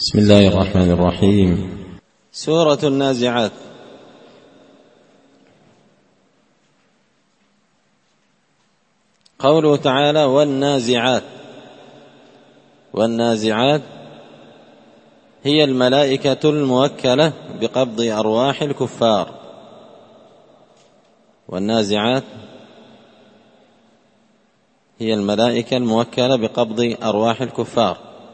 بسم الله الرحمن الرحيم. سورة النازعات. قوله تعالى والنازعات. والنازعات هي الملائكة الموكلة بقبض أرواح الكفار. والنازعات هي الملائكة الموكلة بقبض أرواح الكفار.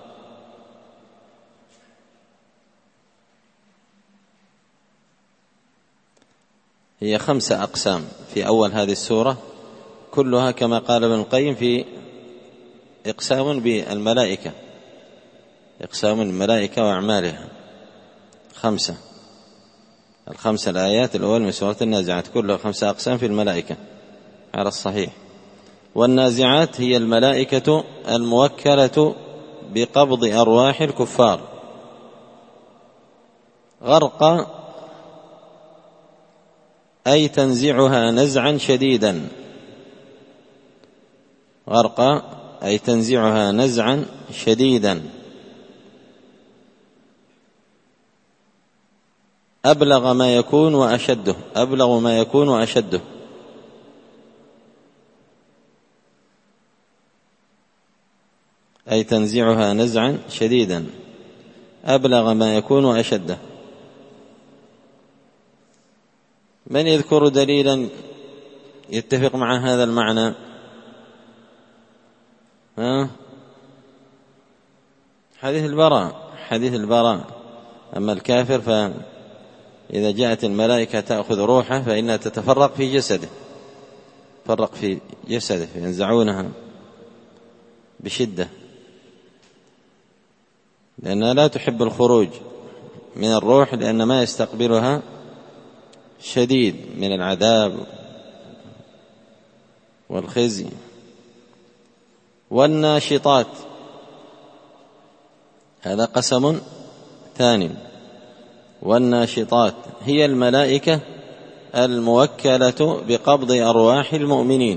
هي 5 أقسام في أول هذه السورة، كلها كما قال ابن القيم في إقسام بالملائكة، إقسام الملائكة وأعمالها 5. ال5 الآيات الأول من سورة النازعات كلها 5 أقسام في الملائكة على الصحيح. والنازعات هي الملائكة الموكلة بقبض أرواح الكفار. غرق أي تنزعها نزعا شديدا. غرق أي تنزعها نزعا شديدا. أبلغ ما يكون وأشده. أبلغ ما يكون وأشده. أي تنزعها نزعا شديدا. أبلغ ما يكون وأشده. من يذكر دليلا يتفق مع هذا المعنى؟ حديث البراء. حديث البراء. أما الكافر فإذا جاءت الملائكة تأخذ روحه فإنها تتفرق في جسده، تفرق في جسده فينزعونها بشدة، لأنها لا تحب الخروج من الروح، لأن ما يستقبلها شديد من العذاب والخزي. والناشطات هذا قسم ثاني. والناشطات هي الملائكة الموكلة بقبض أرواح المؤمنين.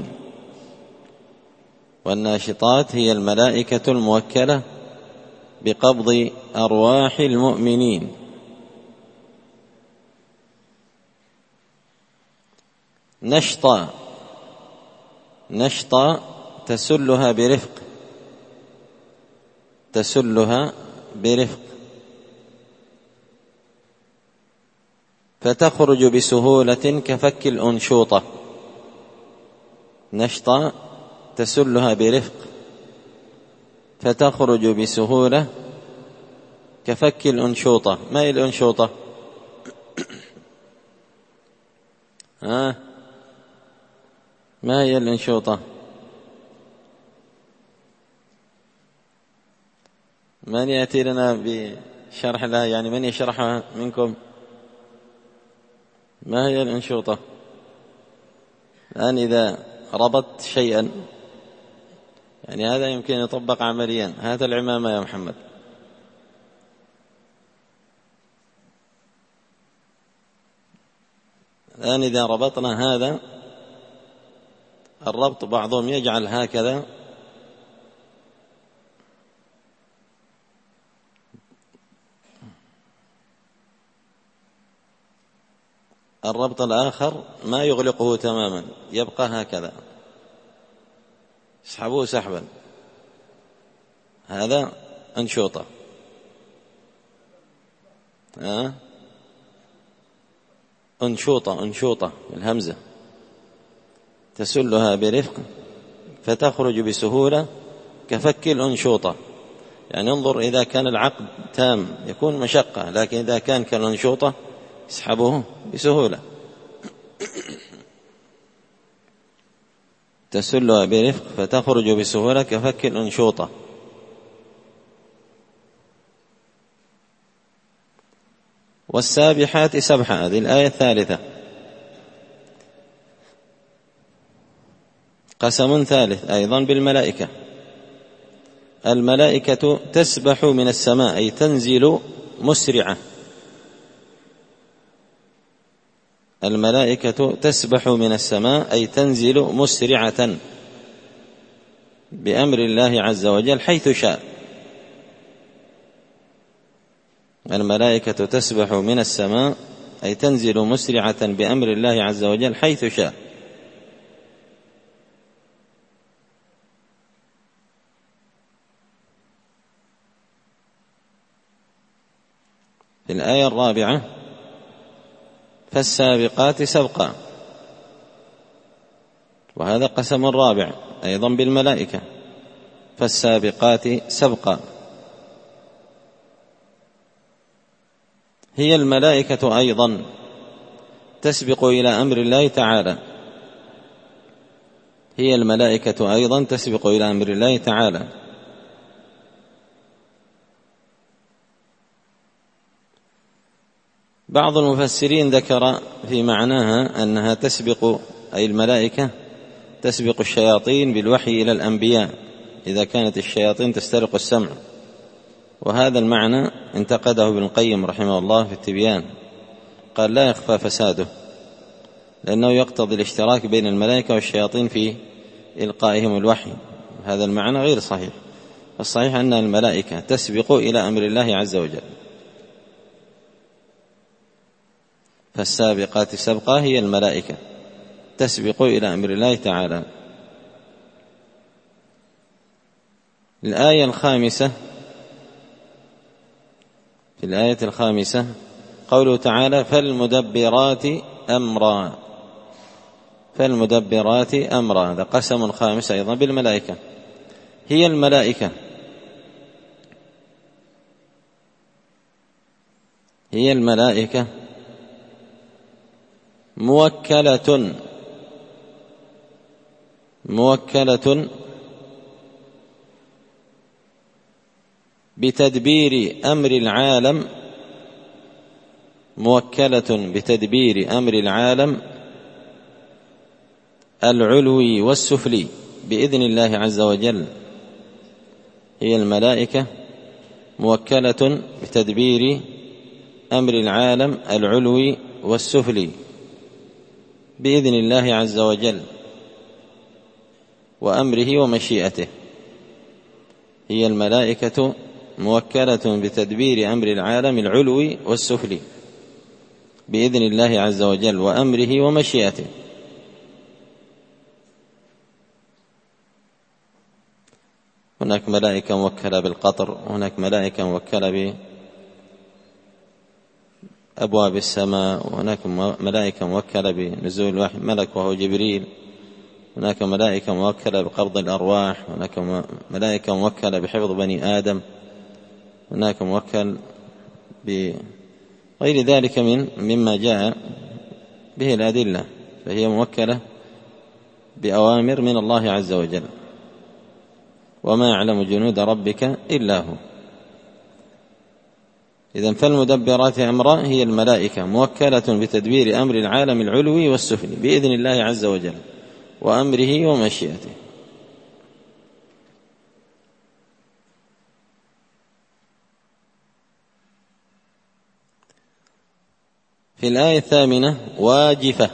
والناشطات هي الملائكة الموكلة بقبض أرواح المؤمنين. نشطا. نشطا تسلها برفق. تسلها برفق فتخرج بسهولة كفك الأنشوطة. نشطا تسلها برفق فتخرج بسهولة كفك الأنشوطة. ما هي الأنشوطة؟ ما هي الأنشوطة؟ من يأتي لنا بشرح لها؟ يعني من يشرحها منكم؟ ما هي الأنشوطة؟ الآن إذا ربطت شيئا، يعني هذا يمكن يطبق عمليا. هذا العمامة يا محمد. الآن إذا ربطنا هذا الربط، بعضهم يجعل هكذا الربط الآخر ما يغلقه تماما، يبقى هكذا، اسحبوه سحبا. هذا أنشوطة. أنشوطة. أنشوطة بالهمزة. تسلها برفق فتخرج بسهولة كفك الأنشوطة. يعني انظر، إذا كان العقد تام يكون مشقة، لكن إذا كان كالأنشوطة اسحبوه بسهولة. تسلها برفق فتخرج بسهولة كفك الأنشوطة. والسابحات سبحا. هذه الآية الثالثة. قسم ثالث أيضا بالملائكة. الملائكة تسبح من السماء أي تنزل مسرعة. الملائكة تسبح من السماء أي تنزل مسرعة بأمر الله عز وجل حيث شاء. الملائكة تسبح من السماء أي تنزل مسرعة بأمر الله عز وجل حيث شاء. في الآية الرابعة فالسابقات سبقا، وهذا قسم رابع أيضا بالملائكة، فالسابقات سبقا. هي الملائكة أيضا تسبق إلى أمر الله تعالى، هي الملائكة أيضا تسبق إلى أمر الله تعالى. بعض المفسرين ذكر في معناها أنها تسبق، أي الملائكة تسبق الشياطين بالوحي إلى الأنبياء إذا كانت الشياطين تسترق السمع، وهذا المعنى انتقده ابن القيم رحمه الله في التبيان، قال لا يخفى فساده، لأنه يقتضي الاشتراك بين الملائكة والشياطين في إلقائهم الوحي، هذا المعنى غير صحيح. الصحيح أن الملائكة تسبق إلى أمر الله عز وجل. فالسابقات سبقا هي الملائكة تسبق إلى أمر الله تعالى. الآية الخامسة، في الآية الخامسة قوله تعالى فالمدبرات أمرا، فالمدبرات أمرا، هذا قسم خامس أيضا بالملائكة. هي الملائكة، هي الملائكة موكلة بتدبير أمر العالم، موكلة بتدبير أمر العالم العلوي والسفلي بإذن الله عز وجل. هي الملائكة موكلة بتدبير أمر العالم العلوي والسفلي بإذن الله عز وجل وأمره ومشيئته. هي الملائكة موكلة بتدبير أمر العالم العلوي والسفلي بإذن الله عز وجل وأمره ومشيئته. هناك ملائكة موكلة بالقطر، وهناك ملائكة موكلة بأبواب السماء، وهناك ملائكة موكلة بنزول الوحي، ملك وهو جبريل، هناك ملائكة موكلة بقبض الأرواح، هناك ملائكة موكلة بحفظ بني آدم، هناك موكل بغير ذلك مما جاء به الأدلة، فهي موكلة بأوامر من الله عز وجل، وما يعلم جنود ربك إلا هو. إذن فالمدبرات أمرا هي الملائكة موكلة بتدبير أمر العالم العلوي والسفلي بإذن الله عز وجل وأمره ومشيئته. في الآية الثامنة واجفة.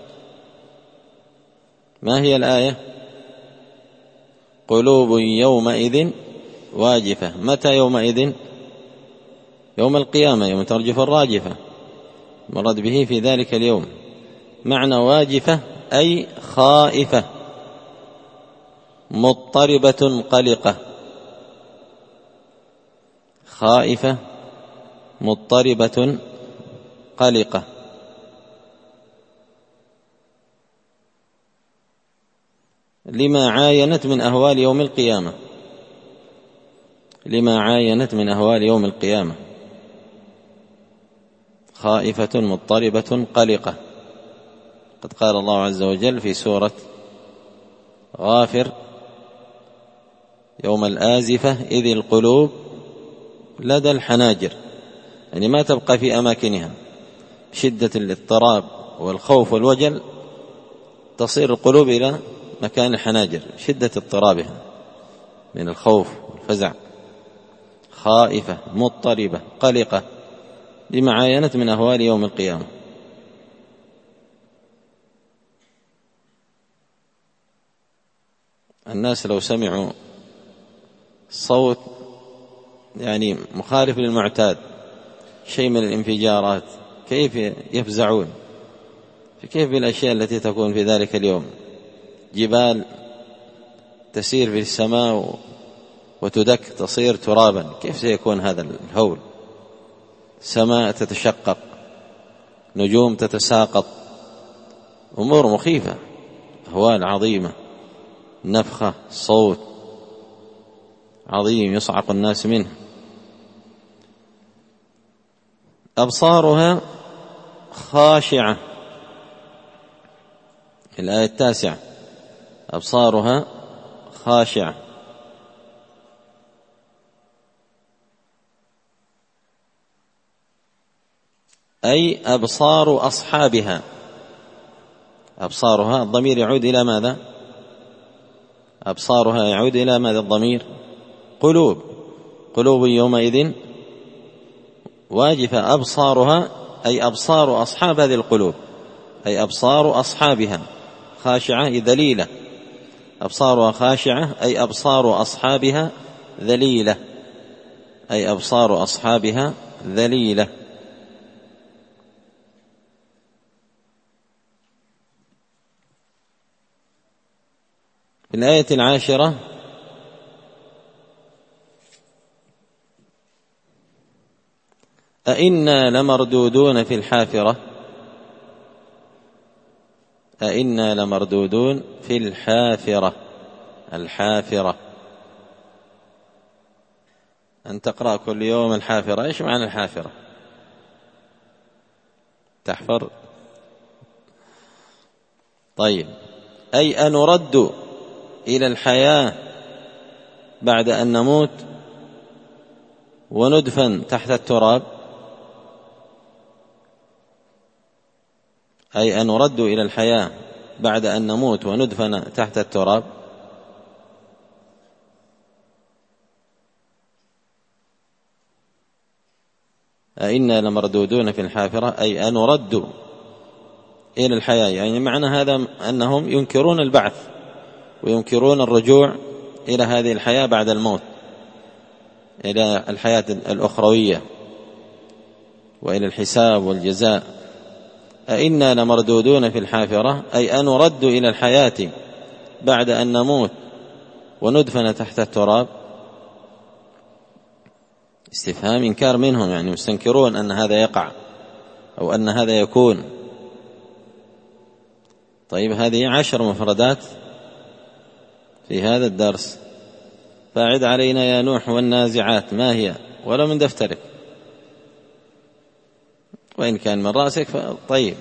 ما هي الآية؟ قلوب يومئذ واجفة. متى يومئذ؟ يوم القيامة، يوم ترجف الراجفة، مراد به في ذلك اليوم. معنى واجفة أي خائفة مضطربة قلقة، خائفة مضطربة قلقة. لما عاينت من أهوال يوم القيامة، لما عاينت من أهوال يوم القيامة، خائفة مضطربة قلقة. قد قال الله عز وجل في سورة غافر يوم الآزفة إذ القلوب لدى الحناجر، يعني ما تبقى في أماكنها، شدة الاضطراب والخوف والوجل تصير القلوب إلى مكان الحناجر، شدة اضطرابها من الخوف والفزع. خائفة مضطربة قلقة لما عاينت من أهوال يوم القيامة. الناس لو سمعوا صوت يعني مخالف للمعتاد شيء من الانفجارات كيف يفزعون؟ فكيف بالأشياء التي تكون في ذلك اليوم؟ جبال تسير في السماء وتدك تصير ترابا، كيف سيكون هذا الهول؟ سماء تتشقق، نجوم تتساقط، أمور مخيفة، أهوال عظيمة، نفخة، صوت عظيم يصعق الناس منه. أبصارها خاشعة، في الآية 9 أبصارها خاشعة، أي أبصار أصحابها. أبصارها الضمير يعود إلى ماذا؟ أبصارها يعود إلى ماذا الضمير؟ قلوب يومئذ واجفة. أبصارها أي أبصار أصحاب هذه القلوب، أي أبصار أصحابها. خاشعة ذليلة، أبصارها خاشعة أي أبصار أصحابها ذليلة، أي أبصار أصحابها ذليلة. في الآية 10 أئنا لمردودون في الحافرة، أئنا لمردودون في الحافرة. الحافرة أن تقرأ كل يوم الحافرة. إيش معنى الحافرة؟ تحفر؟ طيب، أي أن نرد إلى الحياة بعد أن نموت وندفن تحت التراب، أي أن نرد إلى الحياة بعد أن نموت وندفن تحت التراب. أئنا لمردودون في الحافرة أي أن نرد إلى الحياة، يعني معنى هذا أنهم ينكرون البعث وينكرون الرجوع إلى هذه الحياة بعد الموت، إلى الحياة الأخروية وإلى الحساب والجزاء. أئنا لمردودون في الحافرة أي أن نرد إلى الحياة بعد أن نموت وندفن تحت التراب. استفهام إنكار منهم، يعني مستنكرون أن هذا يقع أو أن هذا يكون. طيب، هذه 10 مفردات في هذا الدرس، فاعد علينا يا نوح والنازعات ما هي، ولا من دفترك، وإن كان من رأسك طيب.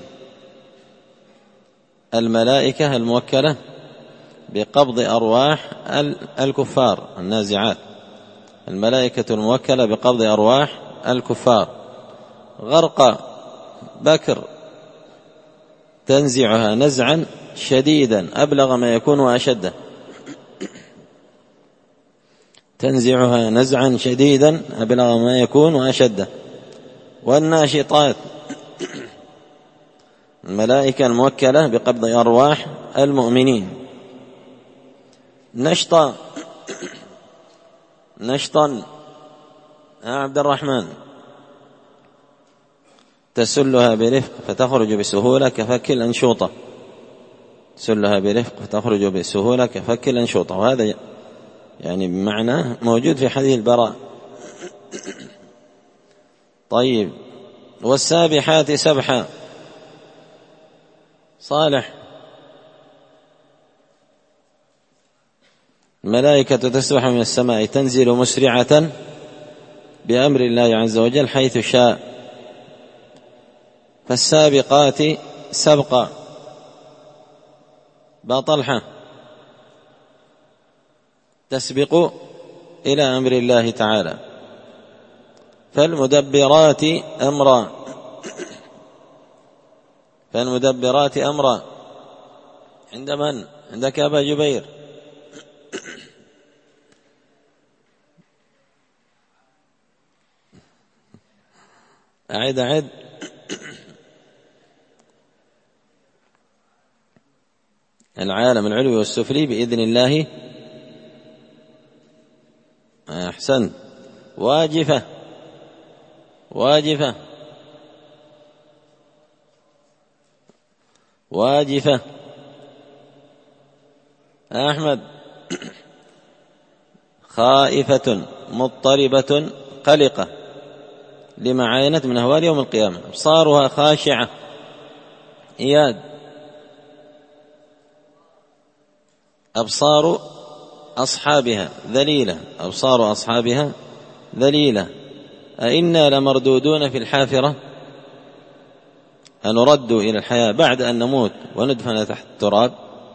الملائكة الموكلة بقبض أرواح الكفار، النازعات. الملائكة الموكلة بقبض أرواح الكفار. غرق بكر تنزعها نزعا شديدا أبلغ ما يكون وأشده. تنزعها نزعا شديدا أبلغ ما يكون وأشده. والناشطات، الملائكة الموكلة بقبض أرواح المؤمنين. نشطا عبد الرحمن، تسلها برفق فتخرج بسهولة كفك الأنشوطة. تسلها برفق فتخرج بسهولة كفك الأنشوطة، وهذا يعني بمعنى موجود في حديث البراء. طيب، والسابحات سبحا. صالح، الملائكة تسبح من السماء تنزل مسرعة بأمر الله عز وجل حيث شاء. فالسابقات سبقا. باطلحة، تسبق إلى أمر الله تعالى. فالمدبرات أمرا. فالمدبرات أمرا عند من؟ عندك أبا جبير. أعد. العالم العلوي والسفلي بإذن الله. أحسن. واجفة واجفة واجفة. أحمد. خائفة مضطربة قلقة لما عاينت من أهوال يوم القيامة. أبصارها خاشعة. إياد. أبصار أصحابها ذليلة. أبصار أصحابها ذليلة. أئنا لمردودون في الحافرة أنرد إلى الحياة بعد أن نموت وندفن تحت التراب.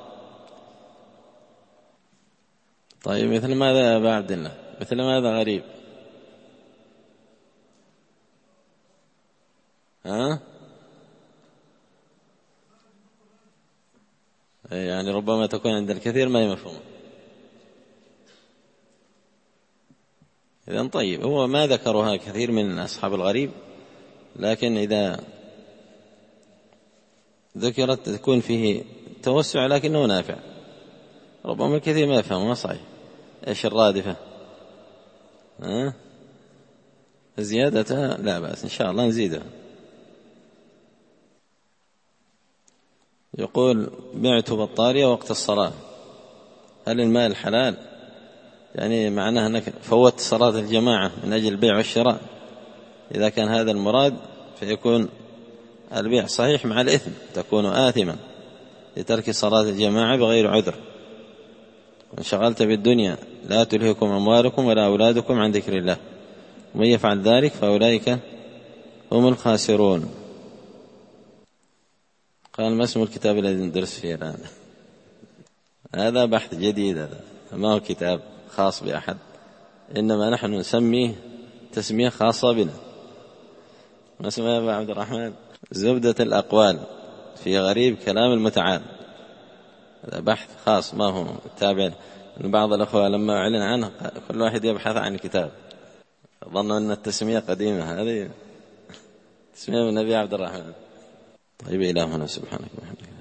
طيب مثل ماذا يا أبا عبد الله؟ مثل ماذا غريب؟ يعني ربما تكون عند الكثير ما هي مفهومة. إذن طيب، هو ما ذكرها كثير من أصحاب الغريب، لكن إذا ذكرت تكون فيه توسع لكنه نافع. ربما الكثير ما يفهم. ما صحيح. إيش الرادفة؟ زيادتها لا بأس إن شاء الله نزيدها. يقول بعت بطارية وقت الصلاة، هل المال حلال؟ يعني معناه أنك فوت صلاة الجماعة من أجل البيع والشراء. إذا كان هذا المراد فيكون البيع صحيح مع الإثم، تكون آثما لترك صلاة الجماعة بغير عذر. وانشغلت بالدنيا لا تلهكم أموالكم ولا أولادكم عن ذكر الله، ومن يفعل ذلك فأولئك هم الخاسرون. قال ما اسم الكتاب الذي ندرس فيه الآن؟ هذا بحث جديد، هذا ما هو كتاب خاص بأحد، إنما نحن نسميه تسمية خاصة بنا. ما اسمه يا أبا عبد الرحمن؟ زبدة الأقوال في غريب كلام المتعال. هذا بحث خاص ما هو تابع. بعض الأخوة لما أعلن عنه كل واحد يبحث عن كتاب، ظنوا أن التسمية قديمة. هذه تسمية من أبي عبد الرحمن. طيب إلهنا سبحانك وبحمدك.